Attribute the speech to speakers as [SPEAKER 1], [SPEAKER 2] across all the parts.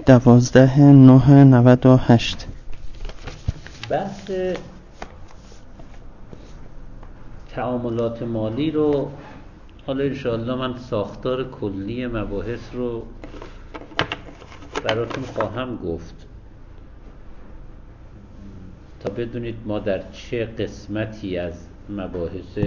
[SPEAKER 1] 12/9/98.
[SPEAKER 2] بحث تعاملات مالی رو حالا انشاءالله من ساختار کلی مباحث رو براتون خواهم گفت تا بدونید ما در چه قسمتی از مباحث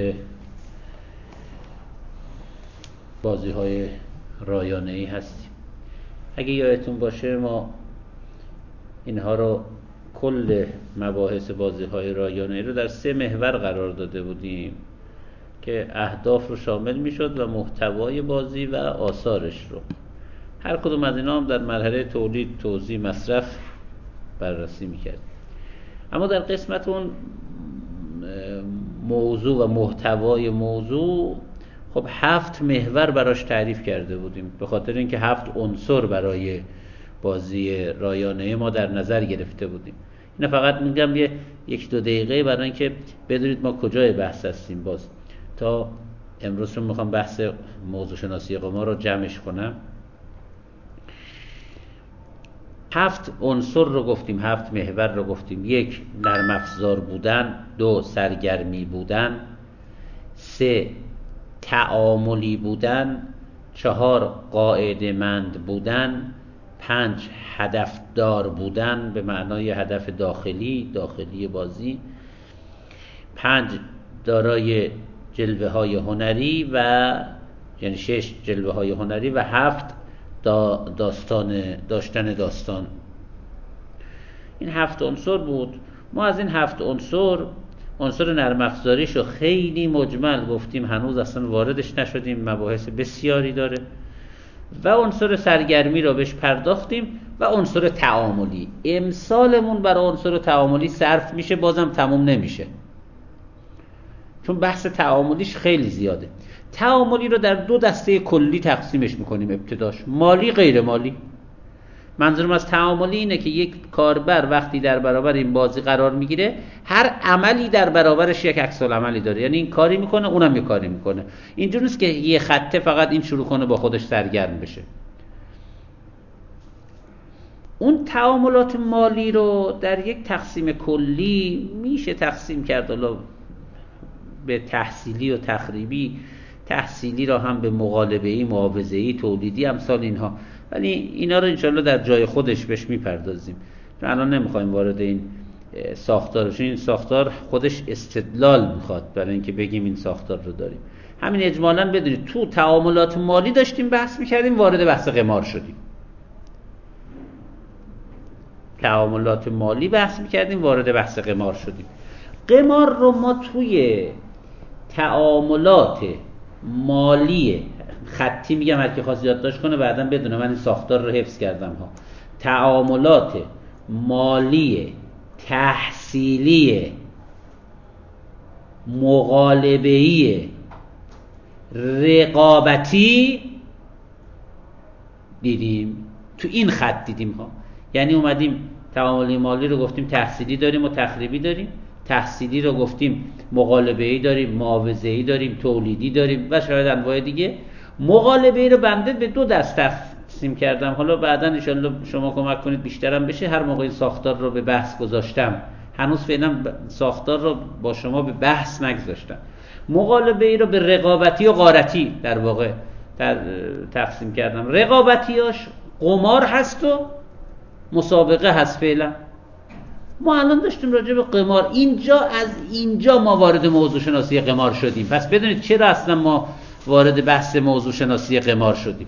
[SPEAKER 2] بازی‌های رایانه‌ای هستیم. اگه یادتون باشه ما اینها رو کل مباحث بازی‌های رایانه‌ای رو در 3 محور قرار داده بودیم که اهداف رو شامل می‌شد و محتوای بازی و آثارش رو. هر کدوم از اینا هم در مرحله تولید، توزیع، مصرف بررسی می‌کردیم. اما در قسمت اون موضوع و محتوای موضوع خب 7 محور براش تعریف کرده بودیم، به خاطر اینکه 7 عنصر برای بازی رایانه ما در نظر گرفته بودیم. اینا فقط میگم 1-2 دقیقه برای اینکه بدونید ما کجای بحث هستیم. باز تا امروز رو میخوام بحث موضوع شناسی قمار رو جمعش کنم. 7 عنصر رو گفتیم، 7 محور رو گفتیم. 1 نرم افزار بودن، 2 سرگرمی بودن، 3 تعاملی بودن، 4 قاعده مند بودن، 5 هدفدار بودن به معنای هدف داخلی بازی، 5 دارای جلوه های هنری و یعنی 6 جلوه های هنری و 7 داشتن داستان. این 7 عنصر بود. ما از این 7 عنصر نرم افزاریش رو خیلی مجمل گفتیم، هنوز اصلا واردش نشدیم، مباحث بسیاری داره. و عنصر سرگرمی رو بهش پرداختیم و عنصر تعاملی. امسالمون برای عنصر تعاملی صرف میشه، بازم تموم نمیشه چون بحث تعاملیش خیلی زیاده. تعاملی رو در 2 دسته کلی تقسیمش میکنیم. ابتداش مالی، غیر مالی. منظورم از تعاملی اینه که یک کاربر وقتی در برابر این بازی قرار میگیره هر عملی در برابرش یک عکس العملی داره، یعنی این کاری میکنه اونم یک کاری میکنه. اینجوری نیست که یه خطه فقط این شروع کنه با خودش سرگرم بشه. اون تعاملات مالی رو در یک تقسیم کلی میشه تقسیم کرد حالا به تحصیلی و تخریبی. تحصیلی را هم به مغالبه‌ای، معاوضه‌ای، تولیدی، امثال اینها. ولی اینا رو انشالله در جای خودش بهش میپردازیم. الان نمیخوایم وارد این ساختار بشیم. این ساختار خودش استدلال میخواد برای اینکه بگیم این ساختار رو داریم. همین اجمالاً بدونید تو تعاملات مالی داشتیم بحث میکردیم، وارد بحث قمار شدیم. تعاملات مالی بحث میکردیم، وارد بحث قمار شدیم. قمار رو ما توی تعاملات مالی خطی میگم، هر کی خواست یادداشت کنه بعداً بدونه من این ساختار رو حفظ کردم ها. تعاملات مالی تحصیلی مغالبه‌ای رقابتی دیدیم، تو این خط دیدیم ها. یعنی اومدیم تعاملی مالی رو گفتیم تحصیلی داریم و تخریبی داریم، تحصیلی رو گفتیم مغالبه‌ای داریم، معاوضه‌ای داریم، تولیدی داریم و شاید انواع دیگه. مغالبه‌ای رو بنده به 2 دست تقسیم کردم. حالا بعداً ان شاءالله شما کمک کنید بیشترم بشه. هر موقع ساختار رو به بحث گذاشتم، هنوز فعلا ساختار رو با شما به بحث نگذاشتم. مغالبه‌ای رو به رقابتی و غارتی در واقع تقسیم کردم. رقابتیاش قمار هست و مسابقه هست. فعلا ما الان داشتیم راجع به قمار. از اینجا ما وارد موضوع شناسی قمار شدیم. پس بدونید چرا اصلا ما وارد بحث موضوع شناسی قمار شدیم.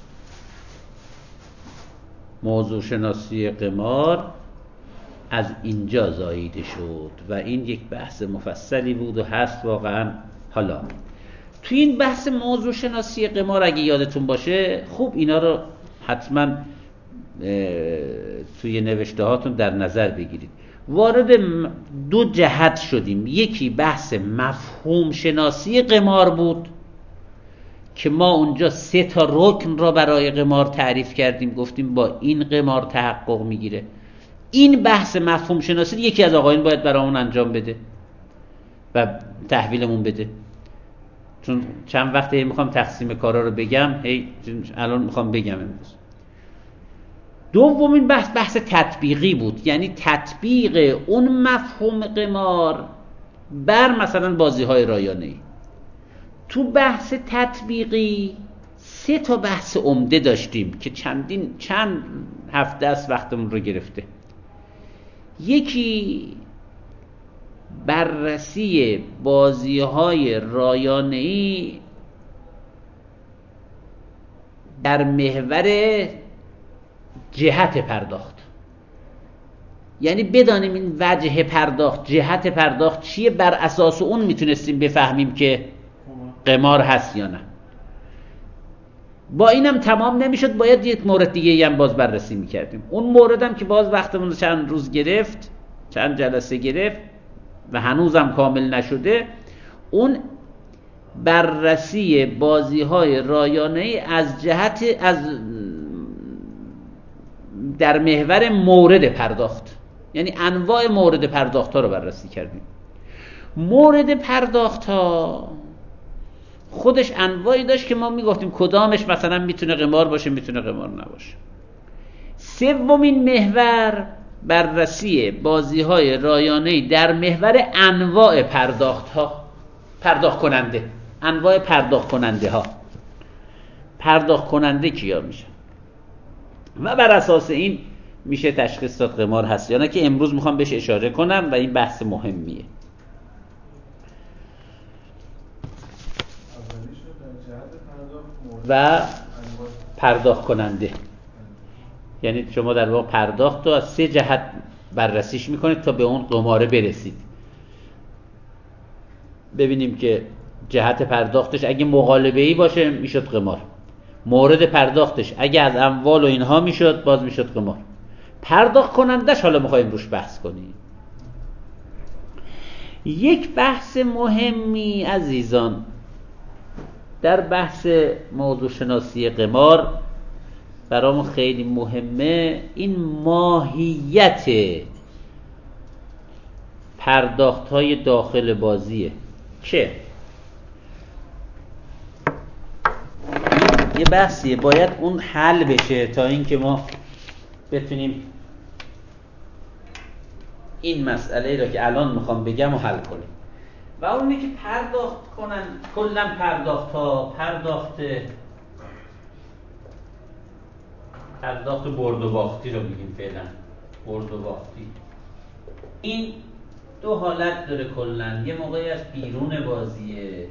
[SPEAKER 2] موضوع شناسی قمار از اینجا زاییده شد و این یک بحث مفصلی بود و هست واقعا. حالا توی این بحث موضوع شناسی قمار اگه یادتون باشه خوب اینا رو حتما توی نوشته هاتون در نظر بگیرید. وارد 2 جهت شدیم. یکی بحث مفهوم شناسی قمار بود که ما اونجا 3 تا رکن را برای قمار تعریف کردیم، گفتیم با این قمار تحقق میگیره. این بحث مفهوم شناسی یکی از آقایون باید برامون انجام بده و تحویلمون بده، چون چند وقته میخوام تقسیم کارا رو بگم. الان میخوام بگم امروز دومین بحث تطبیقی بود، یعنی تطبیق اون مفهوم قمار بر مثلا بازی‌های رایانه‌ای. تو بحث تطبیقی 3 تا بحث عمده داشتیم که چند هفته است وقتمون رو گرفته. یکی بررسی بازی‌های رایانه‌ای در محور جهت پرداخت، یعنی بدانیم این وجه پرداخت، جهت پرداخت چیه، بر اساس اون میتونستیم بفهمیم که قمار هست یا نه. با اینم تمام نمیشد، باید یک مورد دیگه هم باز بررسی میکردیم. اون موردم که باز وقتمون چند روز گرفت، چند جلسه گرفت و هنوزم کامل نشده، اون بررسی بازی‌های رایانه‌ای از جهت در محور مورد پرداخت، یعنی انواع مورد پرداخت ها رو بررسی کردیم. مورد پرداخت ها خودش انواعی داشت که ما میگفتیم کدامش مثلا میتونه قمار باشه، میتونه قمار نباشه. سومین محور بررسی بازی‌های رایانه‌ای در محور انواع پرداخت ها، پرداخت کننده، انواع پرداخت کننده ها. پرداخت کننده کیا میشه و بر اساس این میشه تشخیص داد قمار هست یا نه، که امروز میخوام بهش اشاره کنم و این بحث مهمیه. و پرداخت کننده، یعنی شما در واقع پرداخت رو از 3 جهت بررسیش میکنید تا به اون قماره برسید. ببینیم که جهت پرداختش اگه مقالبه‌ای باشه میشد قمار، مورد پرداختش اگه از اموال و اینها میشد باز میشد قمار، پرداخت کنندش حالا میخوایم روش بحث کنیم. یک بحث مهمی عزیزان در بحث موضوع شناسی قمار برامون خیلی مهمه، این ماهیت پرداخت‌های داخل بازیه که یه بحثیه باید اون حل بشه تا اینکه ما بتونیم این مسئله را که الان میخوام بگم و حل کنیم. و اونه که پرداخت کنن، کلا پرداخت برد و باختی رو میگیم فعلا، برد و باختی. این 2 حالت داره کلا. یه موقعی از بیرون بازیه،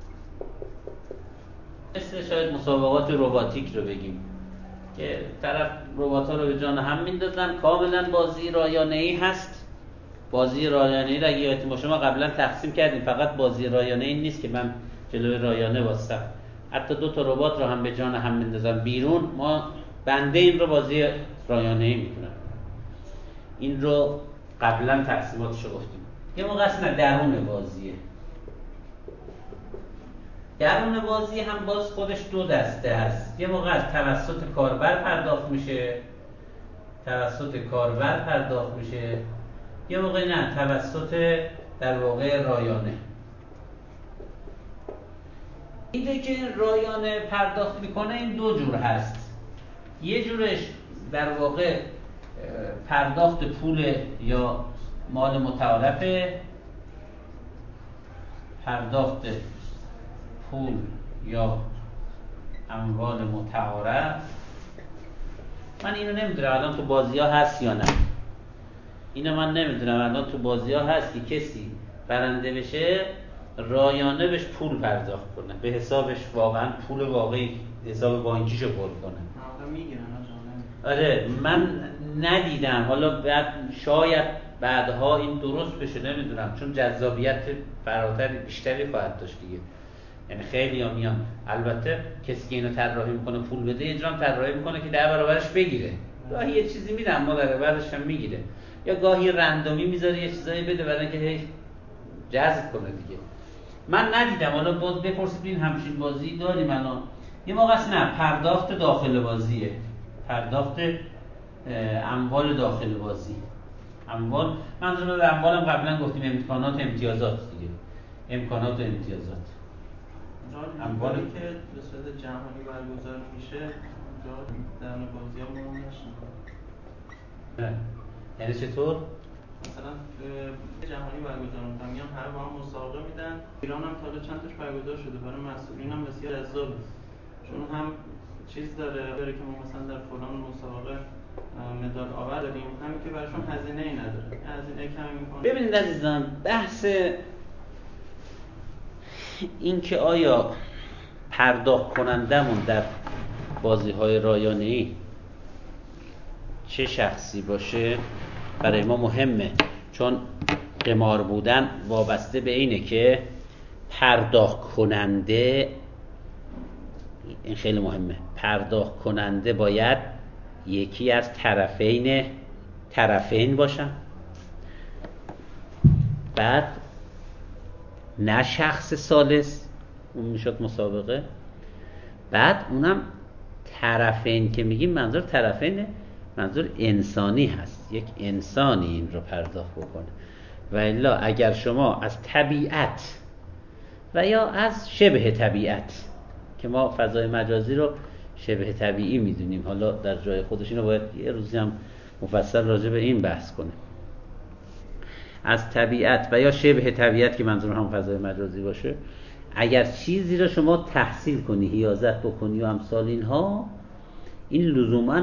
[SPEAKER 2] مثل شاید مسابقات رباتیک رو بگیم که طرف ربات‌ها رو به جان هم میندازن، کاملا بازی رایانه‌ای هست. بازی رایانه‌ای را اگه یادتون باشه ما قبلا تقسیم کردیم، فقط بازی رایانه‌ای نیست که من جلوی رایانه واسم، حتی 2 تا ربات رو هم به جان هم میندازن بیرون، ما بنده این رو بازی رایانه‌ای میکنم. این رو قبلا تقسیماتش رو گفتیم. یه موقع اصلا درون بازیه. درون بازی هم باز خودش 2 دسته هست. یه موقع از توسط کاربر پرداخت میشه، یه موقع نه، توسط در واقع رایانه. اینجا که رایانه پرداخت میکنه این 2 جور هست. یه جورش در واقع پرداخت پول یا مال متعارفه، پرداخت پول یا اموال متعارف. من اینو نمیدونم الان تو بازی ها هست یا نه، اینو من نمیدونم الان تو بازی ها هست که کسی برنده بشه رایانه بهش پول پرداخت کنه، به حسابش واقعا پول واقعی، حساب بانکیشو پر کنه. آره من ندیدم، حالا شاید بعدها این درست بشه، نمیدونم، چون جذابیت فراتر بیشتری خواهد داشت دیگه. یعنی خیلی ها میان، البته کسی که اینو طراحی میکنه پول بده، اجرام طراحی میکنه که 10 برابرش بگیره. گاهی یه چیزی میدم اما در برابرش هم میگیره، یا گاهی رندومی میذاره یه چیزایی بده برای اینکه جذب کنه دیگه. من ندیدم، حالا باز بپرسید این همچین بازی داریم الان. یه موقع است نه، پرداخت داخل بازیه، پرداخت اموال داخل بازی. اموال منظور از اموالم قبلا گفتیم امکانات و امتیازات دیگه، امکانات و امتیازات.
[SPEAKER 1] اموالی که به صورت جهانی برگزار میشه در بازی ها
[SPEAKER 2] یعنی چطور؟
[SPEAKER 1] مثلا جهانی برگزار میکنن، میان هر با هم مسابقه میدن. ایران هم تا چند تاش برگزار شده، برای مسئولین هم بسیار جذابه، چون هم چیز داره که ما مثلا در فلان مسابقه مدال آور داریم، همین که براشون هزینه‌ای نداره، هزینه کمی میکنه.
[SPEAKER 2] ببینید عزیزان، بحث این که آیا پرداخت کنندمون در بازی‌های رایانه‌ای چه شخصی باشه برای ما مهمه، چون قمار بودن وابسته به اینه که پرداخت کننده، این خیلی مهمه، پرداخت کننده باید یکی از طرفین باشن، بعد نه شخص ثالث، اون میشد مسابقه، بعد اونم طرفین که میگیم منظور طرفینه، منظور انسانی هست، یک انسانی این رو پرداخت بکنه. و الا اگر شما از طبیعت و یا از شبه طبیعت، که ما فضای مجازی رو شبه طبیعی میدونیم، حالا در جای خودش اینو باید یه روزی هم مفصل راجع به این بحث کنیم، از طبیعت و یا شبه طبیعت که منظور هم فضای مجازی باشه، اگر چیزی رو شما تحصیل کنی، حیازت بکنی و امثال اینها، این لزوما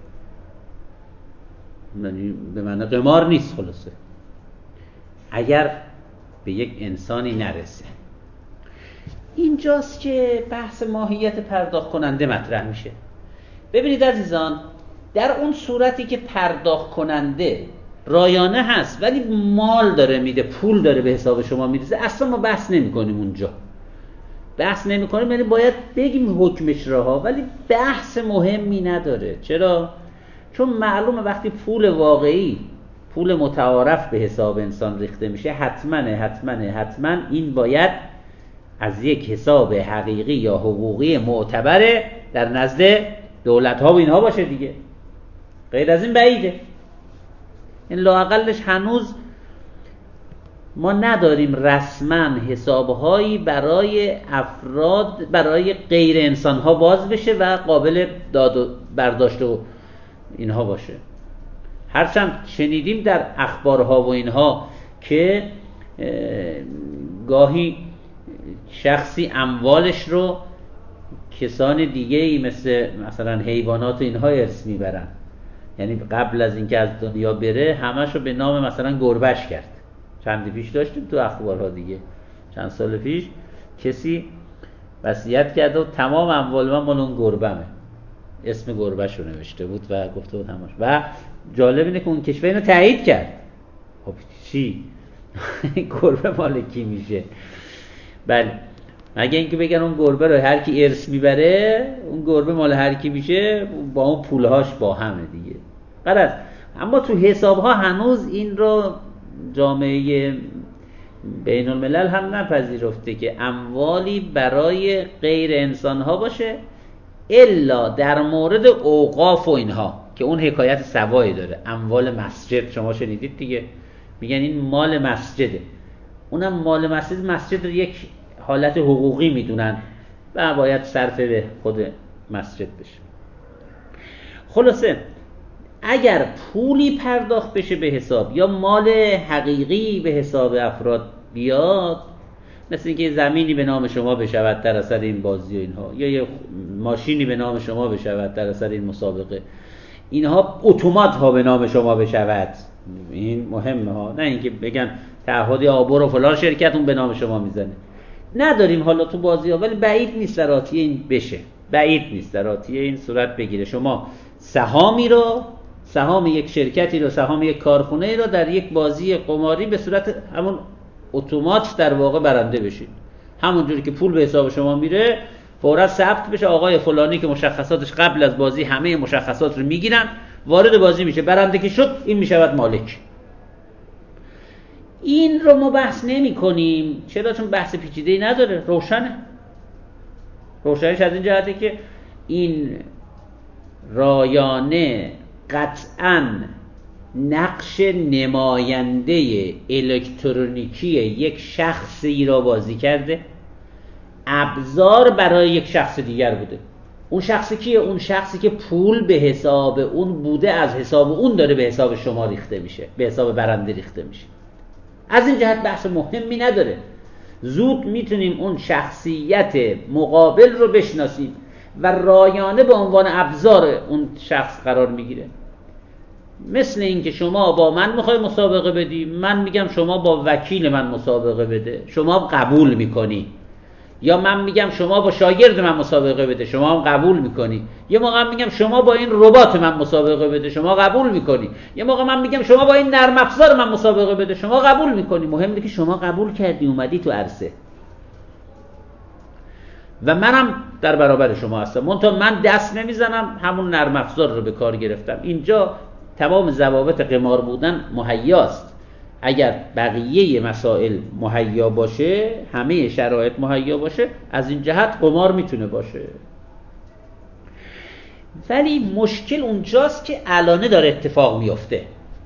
[SPEAKER 2] به معنی قمار نیست. خلاصه اگر به یک انسانی نرسه، اینجاست که بحث ماهیت پرداخت کننده مطرح میشه. ببینید عزیزان، در اون صورتی که پرداخت کننده رایانه هست ولی مال داره میده، پول داره به حساب شما میریزه، اصلا ما بحث نمی کنیم، اونجا بحث نمی کنیم، یعنی باید بگیم حکمش راها، ولی بحث مهمی نداره. چرا؟ چون معلومه وقتی پول واقعی، پول متعارف به حساب انسان ریخته میشه، حتما این باید از یک حساب حقیقی یا حقوقی معتبره در نزد دولت ها و اینها باشه دیگه، غیر از این بعیده. این لااقلش هنوز ما نداریم رسما حسابهایی برای افراد، برای غیر انسان ها باز بشه و قابل داد و برداشت و اینها باشه. هرچند شنیدیم در اخبارها و اینها که گاهی شخصی اموالش رو کسان دیگه‌ای مثلا حیوانات و اینها ارث میبرن، یعنی قبل از اینکه از دنیا بره همشو به نام مثلا گربه‌اش کرد. چندی پیش داشتیم تو اخبارها دیگه، چند سال پیش کسی وصیت کرد و تمام اموال من مال اون گربه‌مه، اسم گربه‌شو نوشته بود و گفته بود همش. و جالب اینه که اون کشور اینو تایید کرد. خب چی؟ گربه مال کی میشه؟ بله، مگه اینکه بگن اون گربه رو هر کی ارث میبره، اون گربه مال هر کی میشه، با اون پولهاش با همه دیگه. غلط. اما تو حسابها هنوز این رو جامعه بین الملل هم نپذیرفته که اموالی برای غیر انسانها باشه، الا در مورد اوقاف و اینها که اون حکایت سوایی داره. اموال مسجد شما شنیدید دیگه، میگن این مال مسجده، اونم مال مسجد رو یک حالت حقوقی میدونن و باید صرف به خود مسجد بشه. خلاصه اگر پولی پرداخت بشه به حساب یا مال حقیقی به حساب افراد بیاد، مثل اینکه زمینی به نام شما بشود در اثر این بازی و اینها، یا یه ماشینی به نام شما بشود در اثر این مسابقه، اینها اتومات ها به نام شما بشود، این مهمه ها، نه اینکه بگن تعهدی آبور و فلان شرکت اون به نام شما میزنه. نداریم حالا تو بازی ها، ولی بعید نیست در آتیه این بشه، بعید نیست در آتیه این صورت بگیره. شما سهام یک شرکتی رو، سهام یک کارخونه رو در یک بازی قماری به صورت همون اتومات در واقع برنده بشید. همونجوری که پول به حساب شما میره فوراً ثبت بشه آقای فلانی که مشخصاتش قبل از بازی همه مشخصات رو میگیرن، وارد بازی میشه، برنده که شد این میشود مالک. این رو ما بحث نمی کنیم. چرا؟ چون بحث پیچیده‌ای نداره، روشنش از این جهته که این رایانه قطعاً نقش نماینده الکترونیکی یک شخصی را بازی کرده، ابزار برای یک شخص دیگر بوده. اون شخصی کیه؟ اون شخصی که پول به حساب اون بوده، از حساب اون داره به حساب شما ریخته میشه، به حساب برنده ریخته میشه. از این جهت بحث مهمی نداره. زود میتونیم اون شخصیت مقابل رو بشناسیم و رایانه به عنوان ابزار اون شخص قرار میگیره. مثل این که شما با من میخوای مسابقه بدی، من میگم شما با وکیل من مسابقه بده، شما قبول میکنی. یا من میگم شما با شاگرد من مسابقه بده، شما هم قبول میکنی. یه موقع من میگم شما با این ربات من مسابقه بده، شما قبول میکنی. یه موقع من میگم شما با این نرم افزار من مسابقه بده، شما قبول میکنی. مهم اینه که شما قبول کردی، اومدی تو عرصه و منم در برابر شما هستم. منتها من دست نمیزنم، همون نرم افزار رو به کار گرفتم. اینجا تمام ضوابط قمار بودن مهیاست. اگر بقیه مسائل مهیا باشه، همه شرایط مهیا باشه، از این جهت قمار میتونه باشه. ولی مشکل اونجاست که الانه داره اتفاق میفته.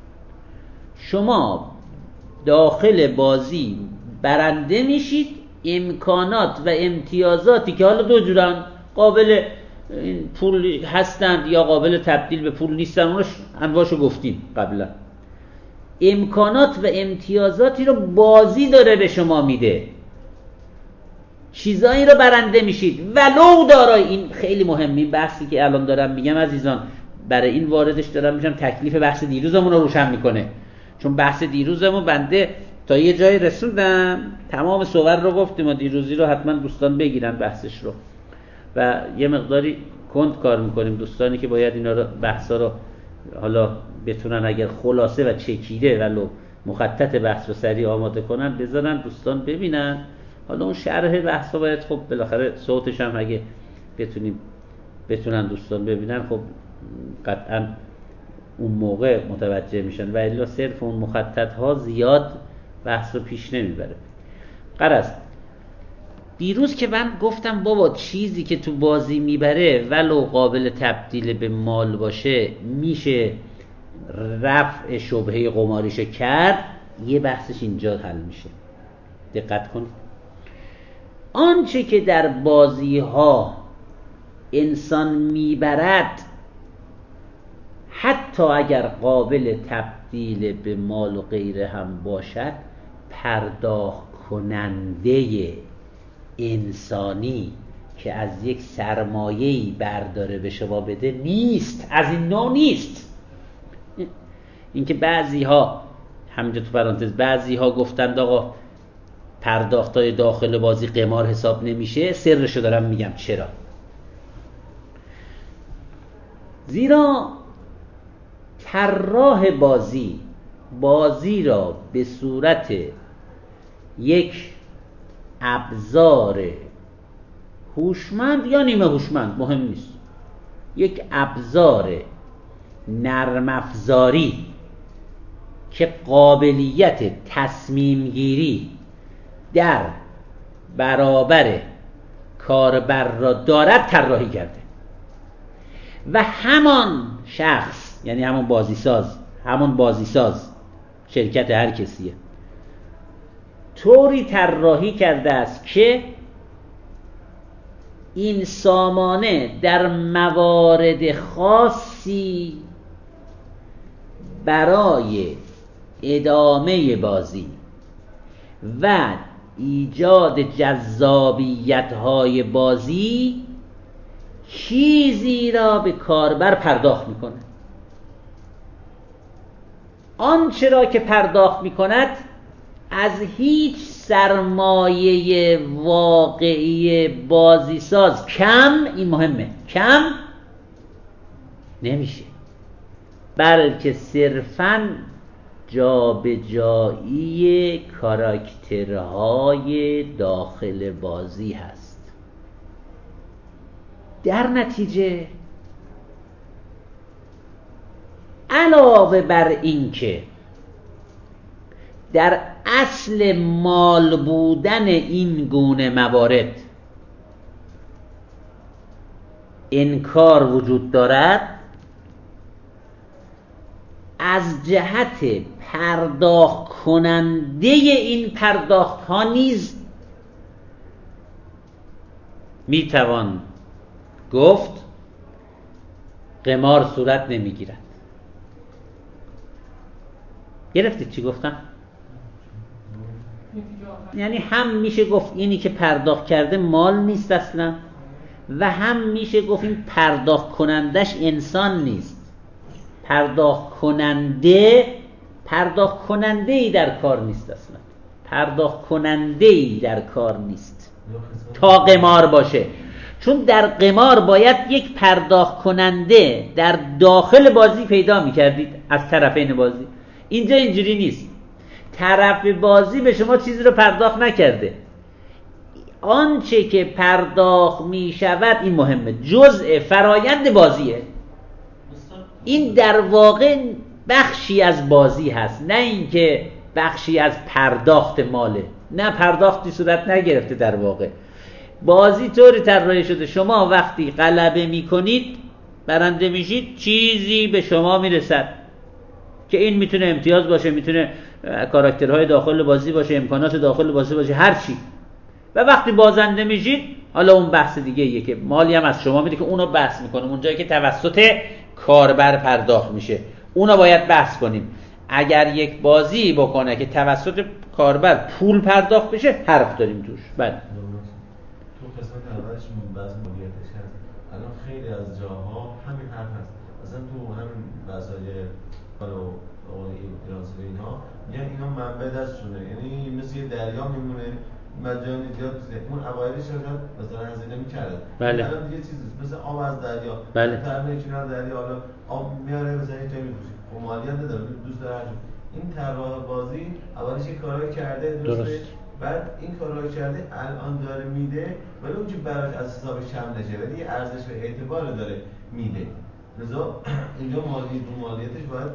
[SPEAKER 2] شما داخل بازی برنده میشید، امکانات و امتیازاتی که حالا دو جورن، قابل پول هستند یا قابل تبدیل به پول نیستن، اونش انواعشو گفتیم قبلا. امکانات و امتیازاتی رو بازی داره به شما میده، چیزایی رو برنده میشید ولو دارای. این خیلی مهمه، این بحثی که الان دارم میگم عزیزان، برای این واردش دارم میشم، تکلیف بحث دیروزمون رو روشن میکنه. چون بحث دیروزمون بنده تا یه جایی رسوندم، تمام صور رو گفتیم و دیروزی رو حتما دوستان بگیرن بحثش رو، و یه مقداری کند کار میکنیم. دوستانی که باید اینا رو بحثا رو حالا بتونن اگر خلاصه و چکیده ولو مخطط بحث رو سریع آماده کنن بذارن دوستان ببینن. حالا اون شرح بحث رو باید خب بالاخره صوتش هم اگه بتونن دوستان ببینن، خب قطعا اون موقع متوجه میشن، و الا صرف اون مخطط ها زیاد بحث رو پیش نمیبره. غرض دیروز که من گفتم بابا چیزی که تو بازی میبره ولو قابل تبدیل به مال باشه میشه رفع شبهه قماریشو کرد، یه بحثش اینجا حل میشه. دقت کن. آنچه که در بازی ها انسان میبرد، حتی اگر قابل تبدیل به مال و غیره هم باشد، پرداخت کننده انسانی که از یک سرمایه‌ای برداره به شما بده نیست، از این نوع نیست. اینکه بعضی ها همینجا تو پرانتز بعضی ها گفتند آقا پرداختای داخل بازی قمار حساب نمیشه، سرشو دارم میگم چرا. زیرا طراح بازی را به صورت یک ابزار هوشمند یا نیمه هوشمند مهم نیست، یک ابزار نرم افزاری که قابلیت تصمیم گیری در برابر کاربر را دارد طراحی کرده، و همان شخص یعنی همون بازیساز شرکت هر کسیه طوری طراحی کرده است که این سامانه در موارد خاصی برای ادامه بازی و ایجاد جذابیت‌های بازی چیزی را به کاربر پرداخت می‌کند. آنچه را که پرداخت می‌کند از هیچ سرمایه واقعی بازیساز کم، این مهمه، کم نمیشه، بلکه صرفاً جابجایی کاراکترهای داخل بازی هست. در نتیجه علاوه بر این که در اصل مال بودن این گونه موارد انکار وجود دارد، از جهت پرداخت کننده این پرداخت ها نیز میتوان گفت قمار صورت نمیگیرد. گرفتید چی گفتم؟ یعنی هم میشه گفت اینی که پرداخت کرده مال نیست اصلا، و هم میشه گفت این پرداخت کنندش انسان نیست. پرداخت کننده‌ای در کار نیست اصلا. پرداخت کننده‌ای در کار نیست تا قمار باشه. چون در قمار باید یک پرداخت کننده در داخل بازی پیدا می‌کردید از طرفین بازی. اینجا اینجوری نیست. طرف بازی به شما چیزی رو پرداخت نکرده. آنچه که پرداخت می‌شود این مهمه، جزء فرایند بازیه. این در واقع بخشی از بازی هست، نه اینکه بخشی از پرداخت ماله. نه، پرداختی صورت نگرفته. در واقع بازی طوری طراحی شده شما وقتی غلبه میکنید، برنده میشید، چیزی به شما میرسد که این میتونه امتیاز باشه، میتونه کاراکترهای داخل بازی باشه، امکانات داخل بازی باشه، هر چی. و وقتی بازنده میشید، حالا اون بحث دیگه ایه که مالی هم از شما میده که اونو بحث میکنیم. اونجایی که توسط کاربر پرداخت میشه اونو باید بحث کنیم. اگر یک بازی بکنه که توسط کاربر پول پرداخت بشه، حرف داریم توش. بله.
[SPEAKER 3] تو قسمت اولش بحث مالیاتش هست. الان خیلی از جاها همین حرف هست. مثلا تو همین بحث‌های ایرانسوی اینها میگن اینا منبع دستشونه، یعنی مثل یه دریا میمونه مجانی زیاد. اون اوایلش شاید مثلا هزینه می‌کردن.
[SPEAKER 2] بله.
[SPEAKER 3] الان دیگه چیزی مثل آب از دریا.
[SPEAKER 2] بله.
[SPEAKER 3] طرف کنار دریا حالا آب میاره مثلا یه جایی می‌پوشه. خب مالیات نداره، دوست داره. این طراح بازی اولش یه کارایی کرده، درسته؟ بعد این کارایی کرده الان داره میده، ولی اون که براش از حسابش کم نشه، ولی ارزش و اعتبار داره میده. لذا اینجا مالیاتش باید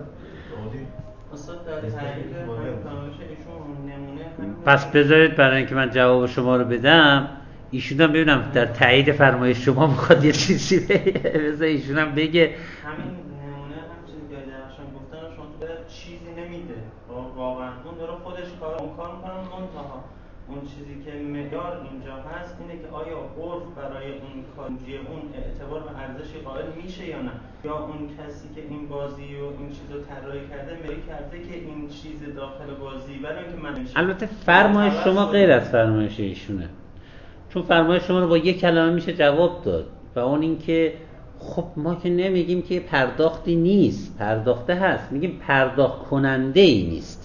[SPEAKER 1] استاد در تایید فرمایش ایشون نمونه
[SPEAKER 2] پس بذارید برای اینکه من جواب شما رو بدم، ایشون هم ببینم در تایید فرمایش شما میخواد یه چیزی بذار ایشون هم بگه.
[SPEAKER 1] همین نمونه هم چیزی که درخشان گفتن شما تو چیزی نمیده، واقعا اون داره خودش کار میکنه. منتها اون چیزی که معیار اینجا هست اینه که آیا عرف برای اون کارنجی اون اعتبار و ارزشی قائل میشه یا نه، یا اون کسی که این بازی و این چیزو طراحی کرده میگه کرده که این چیز داخل بازی برای اینکه من
[SPEAKER 2] البته فرمایش شما غیر از فرمایش ایشونه، چون فرمایش شما رو با یک کلمه میشه جواب داد، و اون این که خب ما که نمیگیم که پرداختی نیست، پرداخته هست، میگیم پرداخت کننده ای نیست.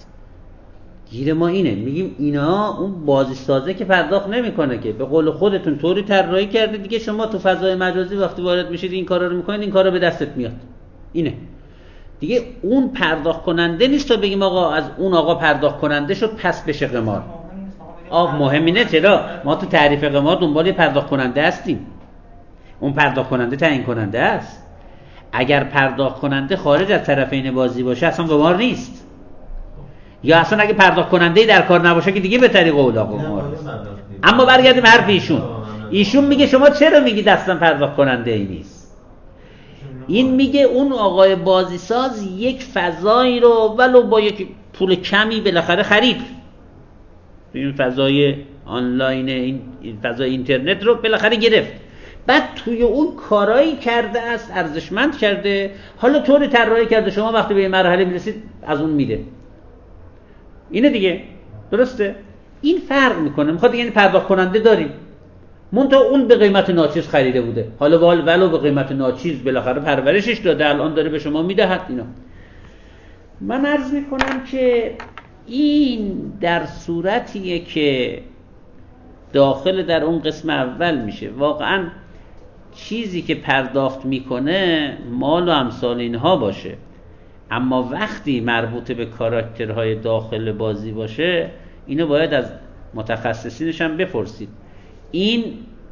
[SPEAKER 2] گیر ما اینه، میگیم اینا اون بازی سازه که پرداخت نمیکنه، که به قول خودتون طوری طراحی کرده دیگه شما تو فضای مجازی وقتی وارد میشید این کارا رو میکنید، این کارا به دستت میاد. اینه دیگه، اون پرداخت کننده نیست تا بگیم آقا از اون آقا پرداخت کننده شد پس بشه قمار. مهمی نه، چرا؟ ما تو تعریف قمار دنبال پرداخت کننده هستیم. اون پرداخت کننده تعیین کننده است. اگر پرداخت کننده خارج از طرفین بازی باشه اصلا قمار نیست، یا اصلا اگه پرداخت کننده‌ای در کار نباشه که دیگه به طریق اولا قمار نیست. اما برگردیم حرف ایشون میگه شما چرا میگید اصلا پرداخت کننده‌ای نیست؟ این میگه اون آقای بازی ساز یک فضایی رو ولو با یک پول کمی بالاخره خرید، این فضای آنلاین، این فضای اینترنت رو بالاخره گرفت، بعد توی اون کارایی کرده است، ارزشمند کرده، حالا طوری طراحی کرده شما وقتی به این مرحله میرسید از اون میده. اینه دیگه، درسته؟ این فرق میکنه. میخواد یعنی پرداخت کننده داریم، منتها اون به قیمت ناچیز خریده بوده، حالا ولو به قیمت ناچیز بالاخره پرورشش داده، الان داره به شما میدهد. اینا من عرض میکنم که این در صورتیه که داخل در اون قسم اول میشه. واقعا چیزی که پرداخت میکنه مال و امثال اینها باشه، اما وقتی مربوط به کاراکترهای داخل بازی باشه اینو باید از متخصصینش هم بپرسید. این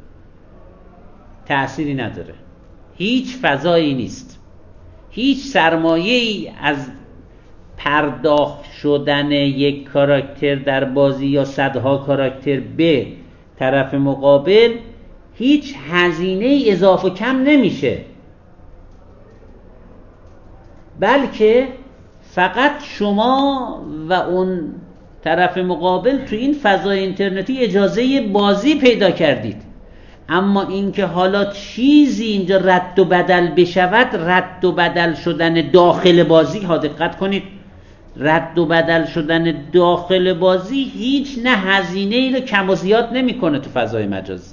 [SPEAKER 2] تأثیری نداره، هیچ فضایی نیست، هیچ سرمایه‌ای از پرداخت شدن یک کاراکتر در بازی یا صدها کاراکتر به طرف مقابل هیچ هزینه اضافه کم نمیشه، بلکه فقط شما و اون طرف مقابل تو این فضای اینترنتی اجازه بازی پیدا کردید. اما اینکه حالا چیزی اینجا رد و بدل بشود، رد و بدل شدن داخل بازی، ها دقت کنید، رد و بدل شدن داخل بازی هیچ نه هزینه ای رو کم و زیاد نمیکنه تو فضای مجازی،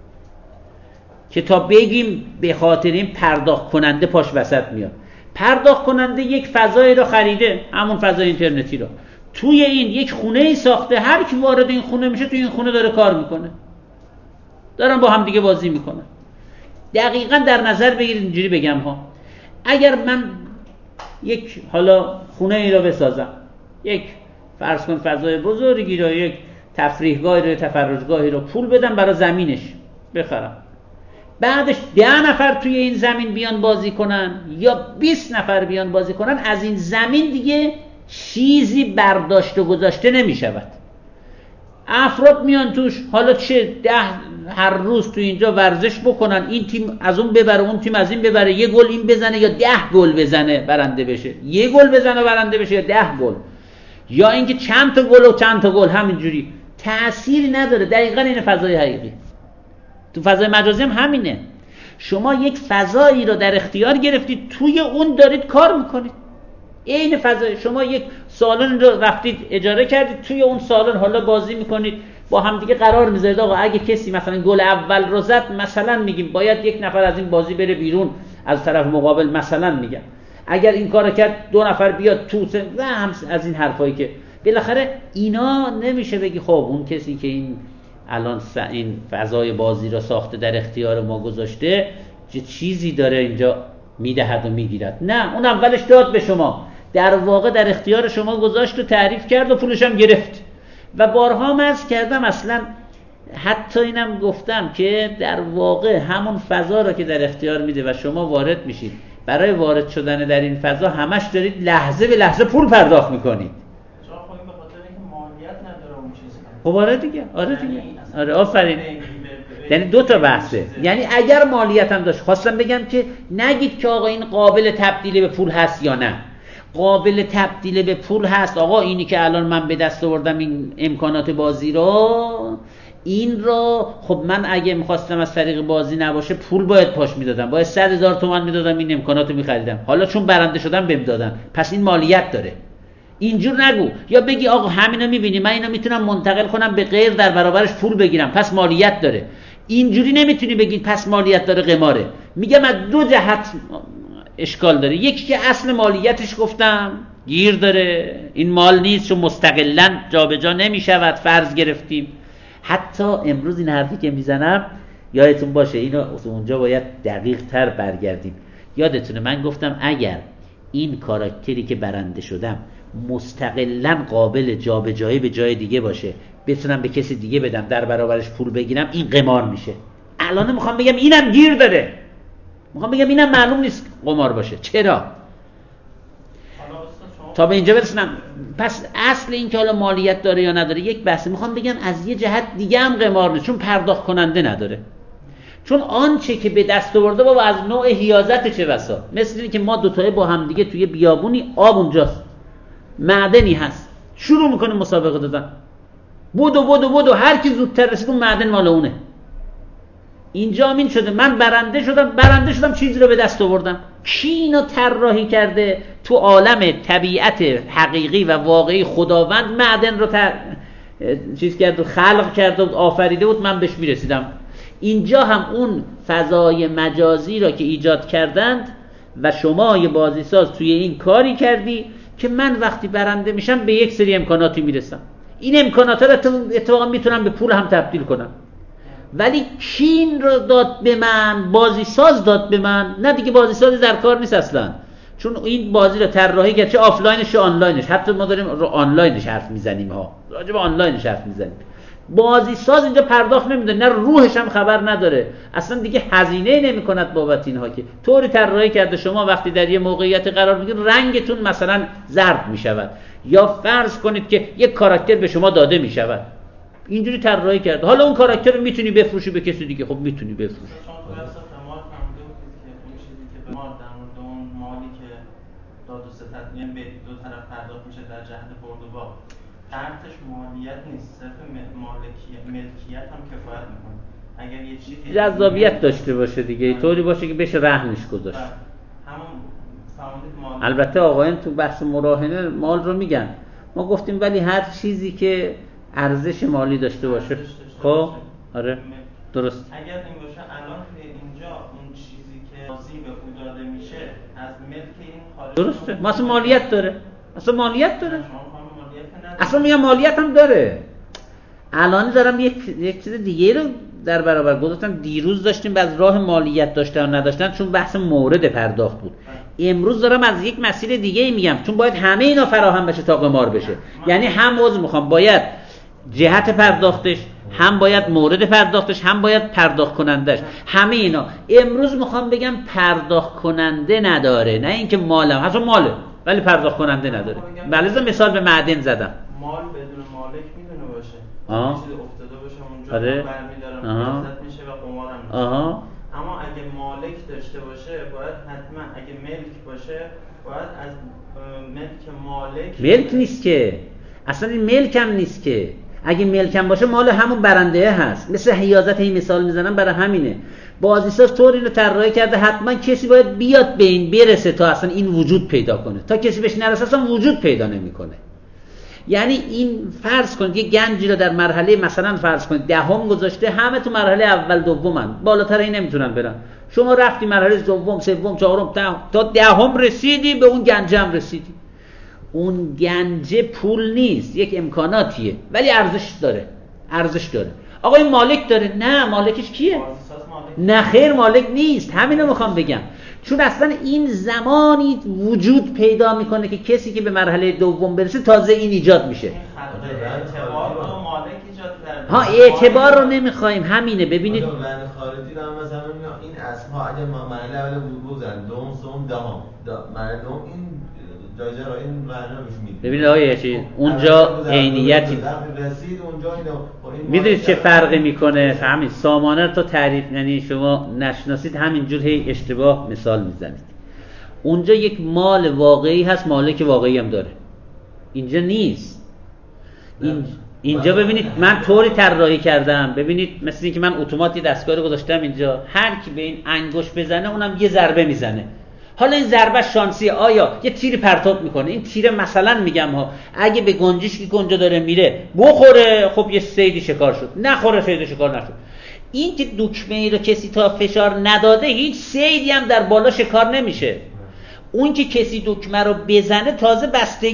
[SPEAKER 2] که تا بگیم به خاطر این پرداخت کننده پاش وسط میاد. پرداخت کننده یک فضایی رو خریده، همون فضای اینترنتی رو، توی این یک خونه ای ساخته، هر کی وارد این خونه میشه توی این خونه داره کار میکنه، دارن با هم دیگه بازی میکنن. دقیقاً در نظر بگیرید، اینجوری بگم ها، اگر من یک حالا خونه ای رو بسازم، یک فرض کن فضای بزرگی رو، یک تفریحگاهی رو، تفرجگاهی رو پول بدم برای زمینش بخرم، بعدش 10 نفر توی این زمین بیان بازی کنن یا 20 نفر بیان بازی کنن، از این زمین دیگه چیزی برداشت و گذاشته نمی شود. افراد میان توش، حالا چه 10 هر روز تو اینجا ورزش بکنن، این تیم از اون ببره، اون تیم از این ببره، یه گل این بزنه یا 10 گل بزنه برنده بشه، یه گل بزنه برنده بشه یا 10 گل، یا اینکه چند تا گل و چند تا گل، همینجوری تأثیری نداره. دقیقاً این فضای حقیقی. تو فضای مجازی هم همینه. شما یک فضایی رو در اختیار گرفتید، توی اون دارید کار میکنید. این فضای شما یک سالن رو رفتید اجاره کردید، توی اون سالن حالا بازی میکنید، با هم دیگه قرار میذارید آقا اگه کسی مثلا گل اول رو زد، مثلا میگیم باید یک نفر از این بازی بره بیرون از طرف مقابل، مثلا میگم اگر این کارو کرد 2 نفر بیاد تو، و هم از این حرفایی که بالاخره اینا نمیشه بگی خب اون کسی که این الان این فضای بازی را ساخته در اختیار ما گذاشته چیزی داره اینجا میدهد و میگیرد. نه، اون اولش داد به شما، در واقع در اختیار شما گذاشت و تعریف کرد و پولش هم گرفت. و بارها عرض کردم، اصلا حتی اینم گفتم که در واقع همون فضا را که در اختیار میده و شما وارد میشید، برای وارد شدن در این فضا همش دارید لحظه به لحظه پول پرداخت میکنید. خب آره دیگه، آره دیگه، آره آفرین. یعنی 2 تا بحثه. یعنی اگر مالیت هم داشت، خواستم بگم که نگید که آقا این قابل تبدیل به پول هست یا نه. قابل تبدیل به پول هست. آقا اینی که الان من به دست آوردم این امکانات بازی رو، این رو خب من اگه می‌خواستم از طریق بازی نباشه پول باید پاش میدادم، باید 100,000 تومان میدادم این امکانات رو می‌خریدم، حالا چون برنده شدم بهم دادن، پس این مالیت داره. اینجور نگو. یا بگی آقا همینو میبینی من اینو میتونم منتقل کنم به غیر در برابرش پول بگیرم، پس مالیت داره. اینجوری نمیتونی بگی پس مالیت داره، قماره. میگم از 2 جهت اشکال داره. یکی که اصل مالیتش گفتم گیر داره، این مال نیست چون مستقلاً جابجا نمیشود، فرض گرفتیم. حتی امروز این حرفی که میزنم یادتون باشه، اینو اونجا باید دقیق تر برگردیم. یادتونه من گفتم اگر این کاراکتری که برنده شدم مستقلاً قابل جابجایی به جای دیگه باشه، بتونم به کسی دیگه بدم در برابرش پول بگیرم، این قمار میشه. الان میخوام بگم اینم گیر داره، میخوام بگم اینم معلوم نیست قمار باشه. چرا؟ تا به اینجا برسونم. پس اصل این که حالا مالیت داره یا نداره یک بحثه. میخوام بگم از یه جهت دیگه هم قمار نیست، چون پرداخت کننده نداره. چون آنچه که به دست آورده بابا از نوع حیازت چه بسا، مثل اینکه ما دوتایی با هم دیگه توی بیابونی، آب اونجاست، معدنی هست، شروع میکنه مسابقه دادن، بودو هر کی زودتر رسید اون معدن مال اونه. اینجا این شده من برنده شدم چیزی رو به دست آوردم. کی اینو طراحی کرده؟ تو عالم طبیعت حقیقی و واقعی خداوند معدن رو چیز کرد، خلق کرد و آفریده بود، من بهش میرسیدم. اینجا هم اون فضای مجازی را که ایجاد کردند و شما یه بازیساز توی این کاری کردی که من وقتی برنده میشم به یک سری امکاناتی میرسم. این امکانات رو اتفاقا میتونم به پول هم تبدیل کنم. ولی کین رو داد به من؟ بازیساز داد به من؟ نه دیگه، بازیساز در کار نیست اصلا، چون این بازی رو طراحی کرد، چه آفلاینش چه آنلاینش. حتی ما داریم رو آنلاینش حرف میزنیم ها، راجع به آنلاینش حرف میزنیم. بازیساز اینجا پرداخت نمیده، نه روحش هم خبر نداره، اصلا دیگه هزینه نمیکند بابت اینها. که طوری طراحی کرده شما وقتی در یه موقعیت قرار میگیرید رنگتون مثلا زرد میشود، یا فرض کنید که یک کاراکتر به شما داده میشود، اینجوری طراحی کرده. حالا اون کاراکتر رو میتونی بفروشی به کسی دیگه، خب میتونی بفروشی.
[SPEAKER 1] داد و ستد میان به 2 طرف پرداخت میشه در جهت برد و باخت، شرطش مالیت نیست، صرف ملکیت هم کفایت میکنه. اگر یه چیزی
[SPEAKER 2] جذابیت داشته باشه دیگه، طوری باشه که بشه رهنش گذاشت.
[SPEAKER 1] همون فرمودید مال.
[SPEAKER 2] البته آقایان تو بحث مراهنه مال رو میگن، ما گفتیم ولی هر چیزی که ارزش مالی داشته باشه. خب آره درست.
[SPEAKER 1] اگر این باشه الان توی اینجا اون چیزی که بازی به او داده میشه از ملک این خارج
[SPEAKER 2] درسته، ما اصلا مالیت داره، اصلا مالیت داره،
[SPEAKER 1] مالیت
[SPEAKER 2] اصلا میگم مالیت هم داره. الان دارم یک چیز دیگه رو در برابر گذاشتم. دیروز داشتیم از راه مالیت داشتن و نداشتن چون بحث مورد پرداخت بود. امروز دارم از یک مسئله دیگه میگم، چون باید همه اینا فراهم بشه تا قمار بشه. یعنی هم عضو میخوام باید جهت پرداختش، هم باید مورد پرداختش، هم باید پرداخت کنندش، همه اینا. امروز میخوام بگم پرداخت کننده نداره، نه اینکه مالم، اصلا ماله ولی پرداخت کننده نداره. بله مثال به معدن زدم.
[SPEAKER 1] مال بدون مالک میدونه باشه، چیزی افتاده باشه اونجا
[SPEAKER 2] آره.
[SPEAKER 1] برمی‌دارم ریاست میشه و قمارم میشه. اما اگه مالک داشته باشه باید حتما، اگه ملک باشه باید از ملک
[SPEAKER 2] ملک نیست که، اصلا این ملک هم نیست که. اگه ملک هم باشه مال همون برنده هست. مثل حیازت این مثال میزنم برای همینه. بازیساز طوری رو طراحی کرده حتما کسی باید بیاد به این برسه تا اصلا این وجود پیدا کنه. تا کسی بهش نرسه اصلا وجود پیدا نمیکنه. یعنی این فرض کنید یه گنجی رو در مرحله مثلا فرض کنید دهم گذاشته، همه تو مرحله اول دومن، بالاتر این نمیتونن برن. شما رفتی مرحله دوم، سوم، چهارم تا دهم رسیدی، به اون گنج هم رسیدی. اون گنج پول نیست، یک امکاناتیه ولی ارزش داره. آقا این مالک داره؟ نه، مالکش کیه؟ نه خیر، مالک نیست. همینو میخوام بگم، چون اصلا این زمانی وجود پیدا میکنه که کسی که به مرحله دوم برسه تازه این ایجاد میشه. اعتبار رو نمیخوایم، همینه. ببینید
[SPEAKER 3] خارجی رو هم مثلا این اسمها اگه مرحله اول بودن دوم، سوم، دهم، مرحله دوم این جایزه را این معنا بهش میده.
[SPEAKER 2] ببینید آقا چی اونجا عینیتی
[SPEAKER 3] رسید اونجا اینو
[SPEAKER 2] میدونید چه فرقی میکنه؟ همین سامانه رو تو تعریف، یعنی شما نشناسید همینجور هی اشتباه مثال میزنید. اونجا یک مال واقعی هست، مالک واقعی هم داره. اینجا نیست. اینجا ببینید من طوری طراحی کردم، ببینید مثل اینکه من اتومات دستگاه رو گذاشتم اینجا، هر کی به این انگشت بزنه اونم یه ضربه میزنه. حالا این ضربه شانسی، آیا یه تیر پرتاب میکنه، این تیر مثلا میگم ها اگه به گنجشکی که اونجا داره میره بخوره، خب یه صیدی شکار شد، نخوره صید شکار نشد. این که دکمه ای رو کسی تا فشار نداده هیچ صیدی هم در بالا شکار نمیشه. اون که کسی دکمه رو بزنه تازه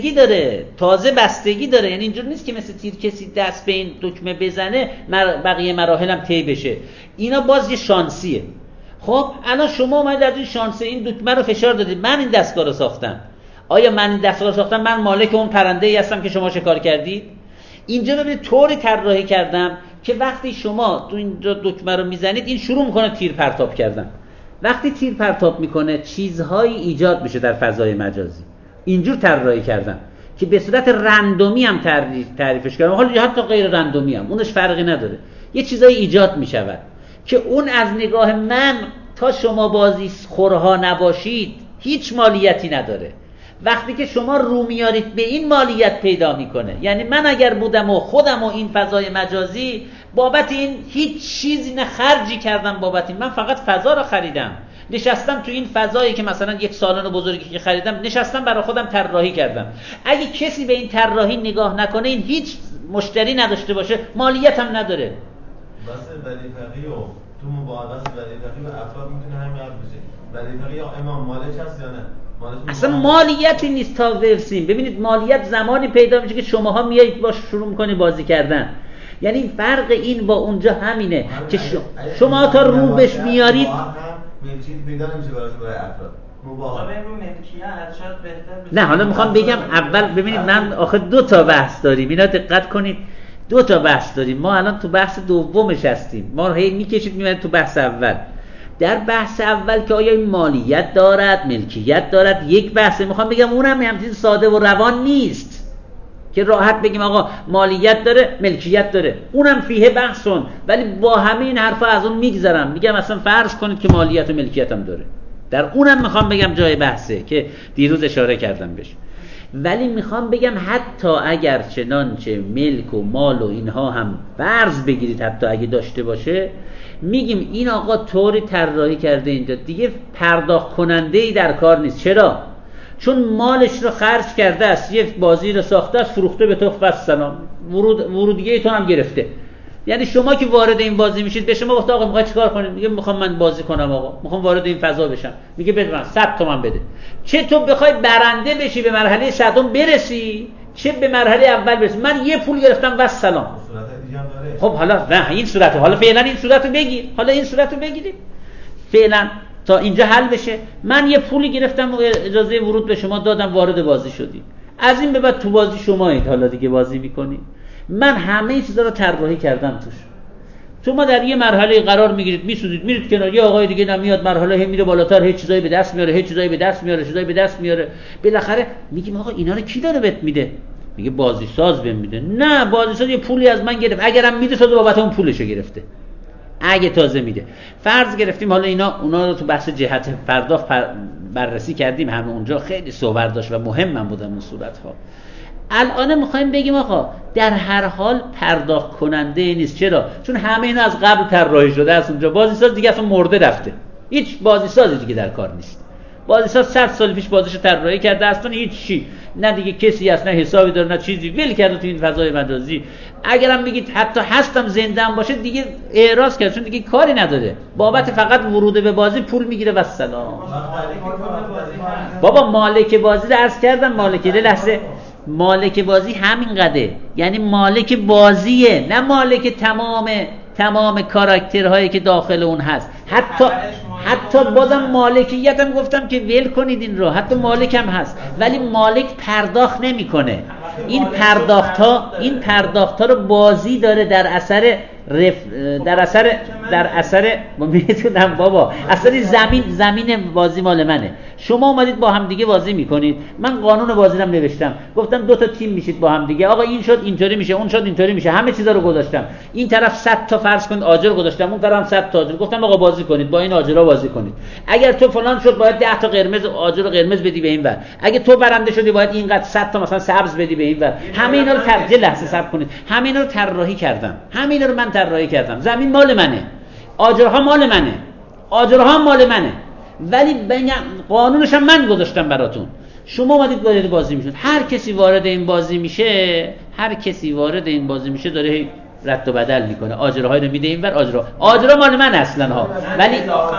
[SPEAKER 2] بستگی داره. یعنی اینجور نیست که مثل تیر کسی دست به این دکمه بزنه بقیه مراحل هم طی بشه. اینا باز یه شانسیه. خب الان شما اومدید از این شانس این دکمه رو فشار دادید، من این دستگاه رو ساختم. آیا من این دستگاه رو ساختم من مالک اون پرنده‌ای هستم که شما شکار کردید؟ اینجا ببینید طوری طراحی کردم که وقتی شما تو این دکمه رو میزنید این شروع میکنه تیر پرتاب کردن. وقتی تیر پرتاب میکنه چیزهایی ایجاد میشه در فضای مجازی. اینجور طراحی کردم که به صورت رندومی هم تعریفش کردم، حالا حتی غیر رندومی هم اونش فرقی نداره. یه چیزایی ایجاد میشود که اون از نگاه من تا شما بازی خورها نباشید هیچ مالیتی نداره. وقتی که شما رو میارید به این مالیت پیدا میکنه. یعنی من اگر بودم و خودم و این فضای مجازی بابت این هیچ چیزی نه خرجی کردم، بابت این من فقط فضا رو خریدم، نشستم تو این فضایی که مثلا یک سالن بزرگی که خریدم نشستم برای خودم طراحی کردم. اگه کسی به این طراحی نگاه نکنه، این هیچ مشتری نداشته باشه، مالیت هم نداره.
[SPEAKER 3] بس ولی فقیه و تو مباحث ولی فقیه و افراد میتونه همین حرف بشه. ولی فقیه یا امام مالک هست یا نه؟
[SPEAKER 2] اصلا مالیتی نیست تا برسیم. ببینید مالیت زمانی پیدا میشه که شماها میایید باش شروع میکنی بازی کردن. یعنی فرق این با اونجا همینه که شما تا رو بهش میارید
[SPEAKER 3] ملکیت پیدا نمیشه برای افراد.
[SPEAKER 2] نه حالا میخوام بگم اول ببینید من آخه 2 تا بحث داریم، اینا دقت کنید. 2 تا بحث داریم. ما الان تو بحث دومش هستیم، ما هی میکشید میاد تو بحث اول. در بحث اول که آیا این مالیت دارد، ملکیت دارد، یک بحثه. میخوام بگم اونم همچین ساده و روان نیست که راحت بگیم آقا مالیت داره، ملکیت داره. اونم فیه بحثون، ولی با همه این حرفا از اون میگذرم. میگم اصلا فرض کنید که مالیت و ملکیت هم داره. در اونم میخوام بگم جای بحثه که دیروز اشاره کردم بهش. ولی میخوام بگم حتی اگر چنانچه ملک و مال و اینها هم فرض بگیرید، حتی اگه داشته باشه، میگیم این آقا طوری طراحی کرده اینجا دیگه پرداخت کننده ای در کار نیست. چرا؟ چون مالش رو خرج کرده است، یه بازی رو ساخته است، فروخته به تو فسلام، ورودیه تو هم گرفته. یعنی شما که وارد این بازی میشید، به شما گفته آقا میخوای چیکار کنید؟ میگه میخوام من بازی کنم آقا، میخوام وارد این فضا بشم. میگه بده من 100 تومن بده. چه تو بخوای برنده بشی به مرحله 100 برسی، چه به مرحله اول برسی. من یه پول گرفتم و سلام. خب حالا نه این صورته، حالا فعلا این صورتو بگیر، حالا این صورتو بگیرید فعلا تا اینجا حل بشه. من یه پولی گرفتم و اجازه ورود به شما دادم، وارد بازی شدی. از این به بعد تو بازی شمایید، حالا دیگه بازی میکنی. من همه چیزا رو طراحی کردم توش. شما در یه مرحله قرار میگیرید، میسودید، میرید کنار، یه آقای دیگه نمیاد، مرحله هم میره بالاتر، هیچ چیزایی به دست میاره، هیچ چیزایی به دست میاره، چیزایی به دست میاره. بالاخره میگیم آقا اینا رو کی داره بهت میده؟ میگه بازی ساز بهم میده. نه، بازی ساز یه پولی از من گرفت، اگرم میده ساز بابت اون پولشو گرفته. اگه تازه میده. فرض گرفتیم حالا اونا رو تو بحث جهت پرداخت بررسی کردیم، همه اونجا خیلی صحبت داشت و مهم بودن اون صورت‌ها. الان میخوایم بگیم آقا در هر حال پرداخت کننده نیست. چرا؟ چون همه اینا از قبل طراحی شده است اونجا. بازی ساز دیگه اصلا مرده رفته، هیچ بازی سازی دیگه در کار نیست. بازی ساز 100 سال پیش بازیشو طراحی کرده، اصلا هیچ چی نه دیگه، کسی اصلا حسابی داره نه چیزی، ول کرده تو این فضای مجازی. اگرم بگید حتی هستم زنده ام باشه دیگه اعراض کرد، چون دیگه کاری نداره، بابت فقط ورود به بازی پول میگیره و سلام. بابا مالک بازی رو عرض کردم، مالک لحظه، مالک بازی همین قده، یعنی مالک بازیه، نه مالک تمام کاراکترهایی که داخل اون هست. حتی بازم مالکیتم گفتم که ول کنید این رو، حتی مالکم هست ولی مالک پرداخت نمیکنه. این پرداخت ها رو بازی داره در اثر میتونم بابا اصلا زمین بازی مال منه. شما اومدید با هم دیگه بازی میکنید، من قانون بازی رو نوشتم، گفتم 2 تا تیم میشید با هم دیگه، آقا این شد اینطوری میشه، اون شد اینطوری میشه، همه چیزا رو گذاشتم. این طرف 100 تا فرض کنید آجر گذاشتم، اون طرف هم 100 تا آجر، گفتم آقا بازی کنید، با این آجرها بازی کنید. اگر تو فلان شد باید 10 تا قرمز آجر قرمز بدی به این ور، اگه تو برنده شدی باید اینقدر 100 تا مثلا سبز بدی به این ور. همه اینا رو لحظه صبر کنید، همه اینا رو طراحی کردم، همه اینا رو من طراحی کردم. زمین مال منه، آجرها مال منه، ولی قانونش هم من گذاشتم براتون. شما اومدید وارد بازی میشید، هر کسی وارد این بازی میشه داره رد و بدل میکنه، آجرهای رو میده اینور، آجرها مال من اصلا ها، ولی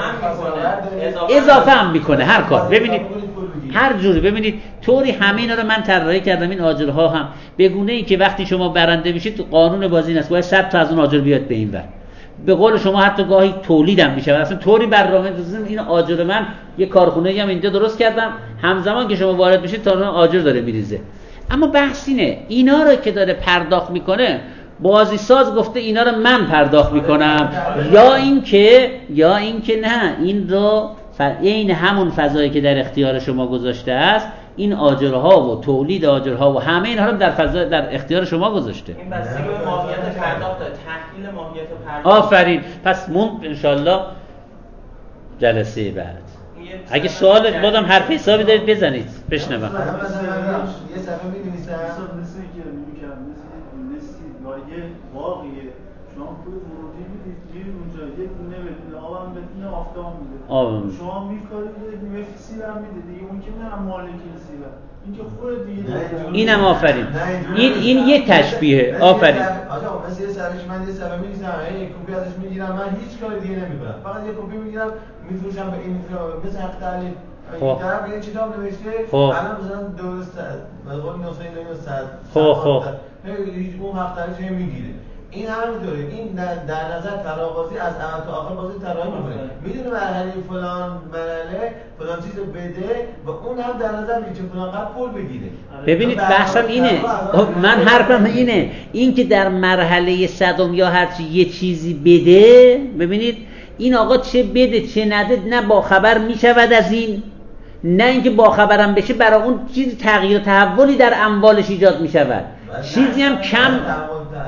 [SPEAKER 2] اضافه هم میکنه هر کار. ببینید هر جوری، ببینید طوری همه اینا رو من طراحی کردم. این آجرها هم به گونه ای که وقتی شما برنده میشید، قانون بازی این است باید 100 تا از اون آجر بیاد به اینور. به قول شما حتی گاهی تولیدم میشه، اصلا طوری برنامه داشتم. این آجر من یه کارخونه‌ای هم اینجا درست کردم، همزمان که شما وارد میشید تا اون آجر داره میریزه. اما بحث اینه اینا رو که داره پرداخت میکنه، بازی ساز گفته اینا رو من پرداخت میکنم، یا اینکه نه، این رو این همون فضایی که در اختیار شما گذاشته است، این آجرها و تولید آجرها و همه اینها رو در اختیار شما گذاشته.
[SPEAKER 1] این بستگی به ماهیت پرداخت داره، تحلیل ماهیت پرداخت.
[SPEAKER 2] آفرین. پس انشالله جلسه بعد اگه سوال بازم حرف حسابی دارید بزنید بشنوم.
[SPEAKER 3] یه صفحه می‌نویسم
[SPEAKER 4] مثل که میگم مثل یه واقعیه، شما پول ورودی میدید میرید اونجا، یه دونه بدونه آبم بدونه آفتاب میده، شما میکارید یه دونه سیر هم میده دیگه، اون که نه مالکی سیره، این که خودت دیگه.
[SPEAKER 2] اینم آفرین، این یه تشبیه. آفرین.
[SPEAKER 3] آقا مثل یه صفحه من یه صفحه می‌نویسم، یه کپی ازش میگیرم، من هیچ کاری دیگه نمی‌کنم، فقط یه کپی میگیرم میفروشم به این مثل حق تعلیف. این طرف یه کتاب نوشته، الان مثلا درست به قول نسخه اینو 100 هیچ اون حق تعلیفش میگیره. این همینطوره، این در نظر تراوازی از اول تا آخر بازی طراحی می‌کنه، میدونه مرحله فلان چیزو بده و اون هم در نظر میگیره که فلان قدر پول بگیره.
[SPEAKER 2] ببینید بحثم اینه، من حرفم اینه، این که در مرحله 100 یا هرچی یه چیزی بده، ببینید این آقا چه بده چه نده، نه با خبر میشود از این، نه اینکه با خبرم بشه برای اون چیز تغییر تحولی در اموالش ایجاد میشود، چیزی هم کم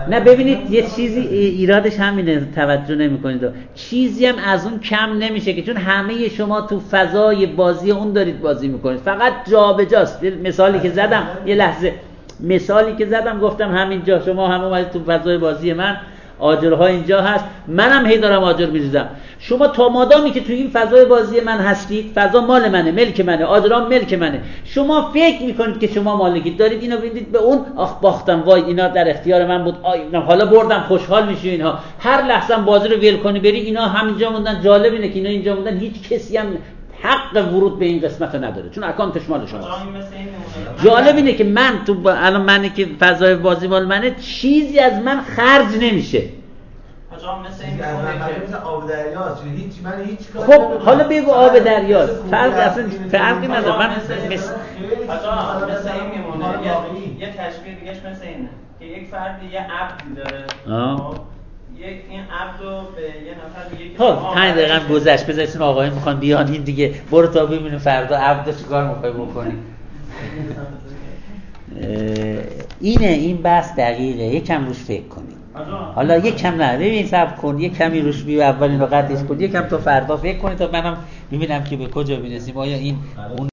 [SPEAKER 2] نه ببینید یه چیزی ایرادش همینه، توجه نمی‌کنید. چیزی هم از اون کم نمیشه که چون همه شما تو فضای بازی اون دارید بازی میکنید، فقط جابجاست. مثالی که زدم یه لحظه، مثالی که زدم گفتم همینجا شما هم اومدید تو فضای بازی من، آجرها اینجا هست، منم هی دارم آجر میریزم. شما تا مادامی که تو این فضای بازی من هستید، فضا مال منه، ملک منه، آجرام ملک منه، شما فکر میکنید که شما مالکید، دارید اینو ببینید به اون، آخ باختم، وای اینا در اختیار من بود، حالا بردم، خوشحال میشی اینها. هر لحظه بازی رو ول کنی بری، اینا همینجا موندن. جالب اینه که اینا اینجا موندن، هیچ کسی هم حق ورود به این قسمت رو نداره چون اکانتش مال شماست. جالب اینه که من تو الان منی که فضای بازی مال منه، چیزی از من خرج نمیشه. خب حالا بگو آب دریاست، فرق اصلا فرقی نداره. من
[SPEAKER 1] مثل این میمونه. یه تشبیه دیگهش مثل اینه که یک فردی یه عبدی داره، این عبد رو به یه نفر دیگه،
[SPEAKER 2] خب 5 دقیقه گذشت، بذارید آقایون میخوان بیان این دیگه، برو تا ببینیم فردا عبد چیکار میخوای بکنی. این بحث دقیقه، یکم روش فکر کنید. حالا یکم نه ببین صبر کن، یک کمی روش بی اول اینو قطعش کن، یکم تا فردا فکر کنید تا منم ببینم که به کجا میرسیم. آیا این